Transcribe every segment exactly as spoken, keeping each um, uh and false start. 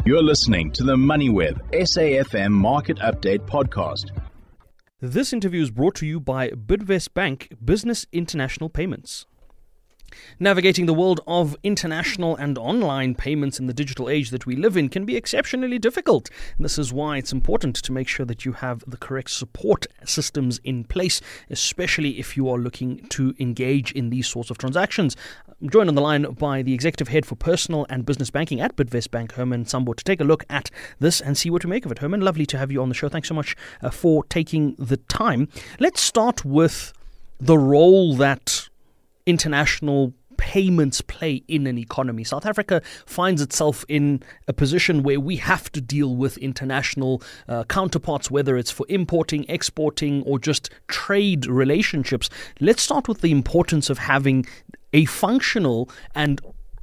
You're listening to the MoneyWeb S A F M Market Update Podcast. This interview is brought to you by Bidvest Bank Business International Payments. Navigating the world of international and online payments in the digital age that we live in can be exceptionally difficult. And this is why it's important to make sure that you have the correct support systems in place, especially if you are looking to engage in these sorts of transactions. I'm joined on the line by the Executive Head for Personal and Business Banking at Bidvest Bank, Herman Sambo, to take a look at this and see what to make of it. Herman, lovely to have you on the show. Thanks so much uh, for taking the time. Let's start with the role that international payments play in an economy. South Africa finds itself in a position where we have to deal with international uh, counterparts, whether it's for importing, exporting, or just trade relationships. Let's start with the importance of having a functional and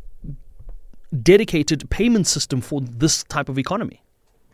dedicated payment system for this type of economy.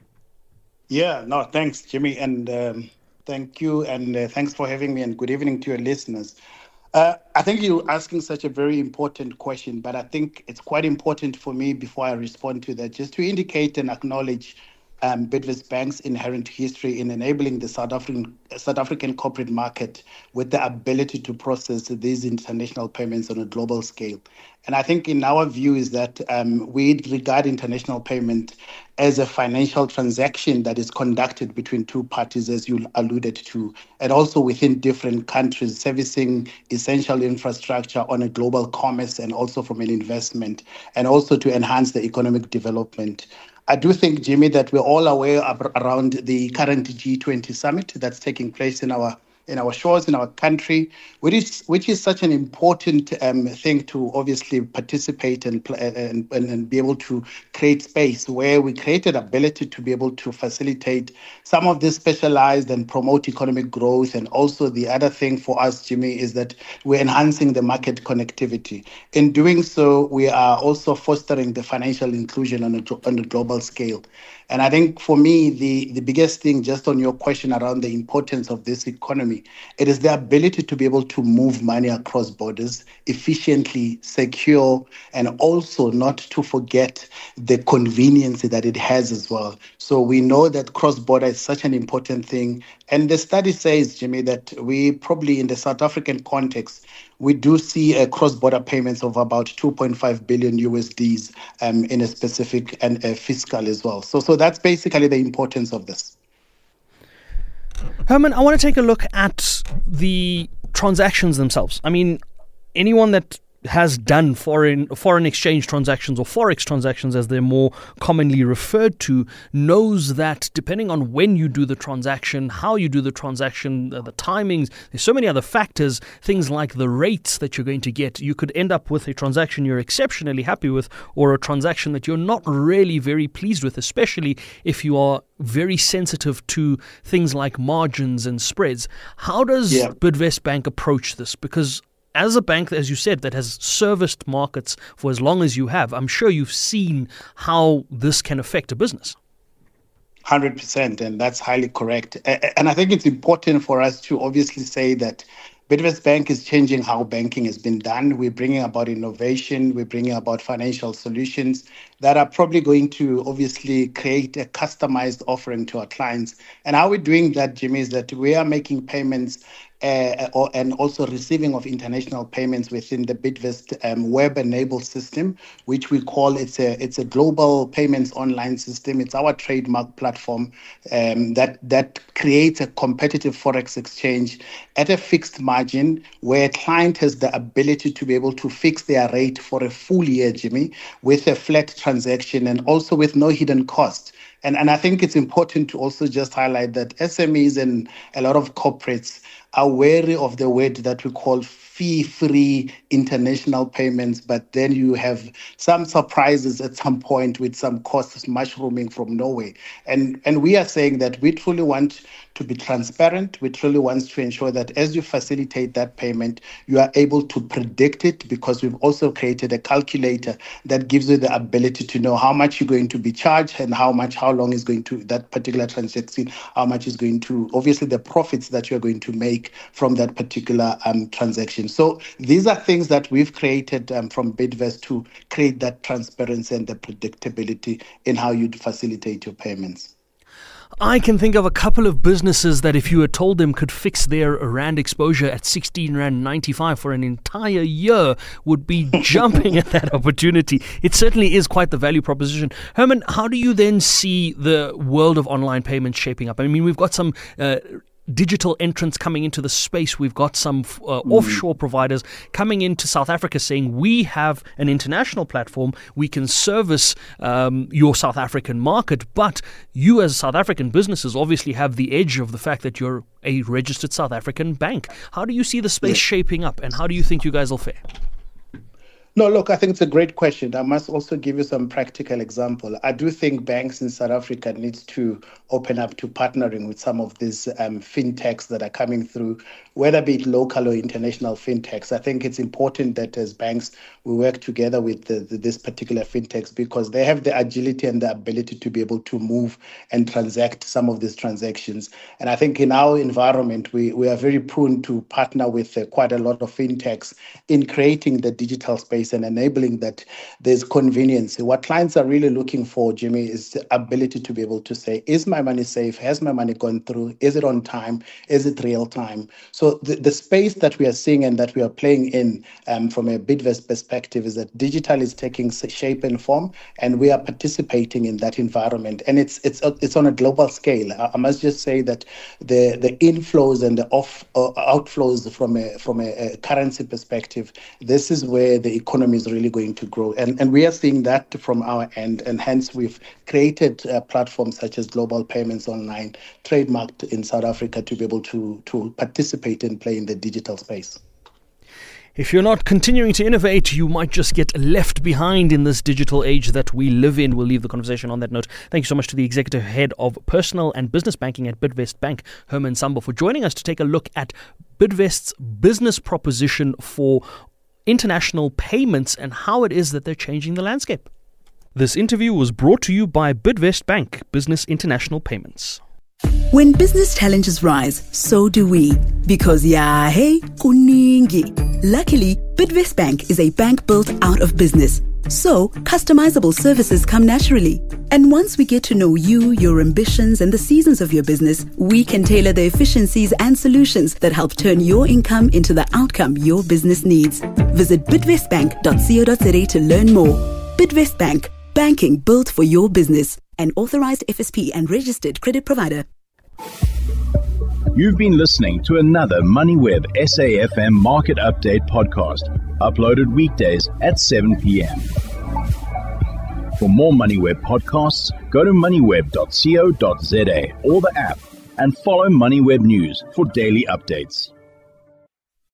Yeah, no, thanks, Jimmy, and um, thank you, and uh, thanks for having me, and good evening to your listeners. Uh, I think you're asking such a very important question, but I think it's quite important for me before I respond to that, just to indicate and acknowledge um, Bidvest Bank's inherent history in enabling the South African South African corporate market with the ability to process these international payments on a global scale. And I think in our view is that um, we regard international payment as a financial transaction that is conducted between two parties, as you alluded to, and also within different countries, servicing essential infrastructure on a global commerce and also from an investment, and also to enhance the economic development. I do think, Jimmy, that we're all aware of, around the current G twenty summit that's taking place in our in our shores, in our country, which is which is such an important um, thing to obviously participate and, and and be able to create space where we created ability to be able to facilitate some of this specialized and promote economic growth. And also the other thing for us, Jimmy, is that we're enhancing the market connectivity. In doing so, we are also fostering the financial inclusion on a, on a global scale. And I think for me, the, the biggest thing, just on your question around the importance of this economy, it is the ability to be able to move money across borders efficiently, secure, and also not to forget the convenience that it has as well. So we know that cross-border is such an important thing. And the study says, Jimmy, that we probably in the South African context, we do see a cross-border payments of about two point five billion U S Ds um, in a specific and uh, fiscal as well. So, so that's basically the importance of this. Herman, I want to take a look at the transactions themselves. I mean, anyone that has done foreign foreign exchange transactions, or forex transactions as they're more commonly referred to, knows that depending on when you do the transaction, how you do the transaction, the timings, there's so many other factors, things like the rates that you're going to get. You could end up with a transaction you're exceptionally happy with, or a transaction that you're not really very pleased with, especially if you are very sensitive to things like margins and spreads. How does yeah. Bidvest Bank approach this? Because as a bank, as you said, that has serviced markets for as long as you have, I'm sure you've seen how this can affect a business. one hundred percent, and that's highly correct. And I think it's important for us to obviously say that Bidvest Bank is changing how banking has been done. We're bringing about innovation. We're bringing about financial solutions that are probably going to obviously create a customized offering to our clients. And how we're doing that, Jimmy, is that we are making payments Uh, or, and also receiving of international payments within the Bidvest um, web-enabled system, which we call it's a it's a global payments online system. It's our trademark platform um, that that creates a competitive forex exchange at a fixed margin, where a client has the ability to be able to fix their rate for a full year, Jimmy, with a flat transaction and also with no hidden cost. And and I think it's important to also just highlight that S M Es and a lot of corporates are wary of the word that we call fee-free international payments, but then you have some surprises at some point with some costs mushrooming from nowhere. And and we are saying that we truly want to be transparent. We truly want to ensure that as you facilitate that payment, you are able to predict it, because we've also created a calculator that gives you the ability to know how much you're going to be charged and how much, how long is going to that particular transaction, how much is going to, obviously the profits that you're going to make from that particular um, transaction. transactions. So these are things that we've created um, from Bidvest to create that transparency and the predictability in how you facilitate your payments. I can think of a couple of businesses that if you had told them could fix their rand exposure at sixteen rand ninety-five for an entire year would be jumping at that opportunity. It certainly is quite the value proposition. Herman, how do you then see the world of online payments shaping up? I mean, we've got some uh, digital entrants coming into the space. We've got some uh, mm. offshore providers coming into South Africa saying we have an international platform. We can service um, your South African market, but you as South African businesses obviously have the edge of the fact that you're a registered South African bank. How do you see the space yeah. shaping up, and how do you think you guys will fare? No, look, I think it's a great question. I must also give you some practical example. I do think banks in South Africa need to open up to partnering with some of these um, fintechs that are coming through, whether be it local or international fintechs. I think it's important that as banks, we work together with the, the, this particular fintechs because they have the agility and the ability to be able to move and transact some of these transactions. And I think in our environment, we, we are very prone to partner with uh, quite a lot of fintechs in creating the digital space and enabling that there's convenience. What clients are really looking for, Jimmy, is the ability to be able to say, is my money safe? Has my money gone through? Is it on time? Is it real time? So the, the space that we are seeing and that we are playing in um, from a Bidvest perspective is that digital is taking shape and form, and we are participating in that environment. And it's it's it's on a global scale. I, I must just say that the the inflows and the off uh, outflows from a from a, a currency perspective, this is where the economy is really going to grow. And, and we are seeing that from our end, and hence we've created uh, platforms such as Global Payments Online, trademarked in South Africa to be able to, to participate and play in the digital space. If you're not continuing to innovate, you might just get left behind in this digital age that we live in. We'll leave the conversation on that note. Thank you so much to the Executive Head of Personal and Business Banking at Bidvest Bank, Herman Sambo, for joining us to take a look at Bidvest's business proposition for international payments and how it is that they're changing the landscape. This interview was brought to you by Bidvest Bank, Business International Payments. When business challenges rise, so do we. Because yeah, hey, kuningi. Luckily, Bidvest Bank is a bank built out of business. So, customizable services come naturally. And once we get to know you, your ambitions, and the seasons of your business, we can tailor the efficiencies and solutions that help turn your income into the outcome your business needs. Visit bidvest bank dot co dot za to learn more. Bidvest Bank, banking built for your business. An authorized F S P and registered credit provider. You've been listening to another MoneyWeb S A F M Market Update podcast, uploaded weekdays at seven p.m. For more MoneyWeb podcasts, go to moneyweb dot co dot za or the app and follow MoneyWeb News for daily updates.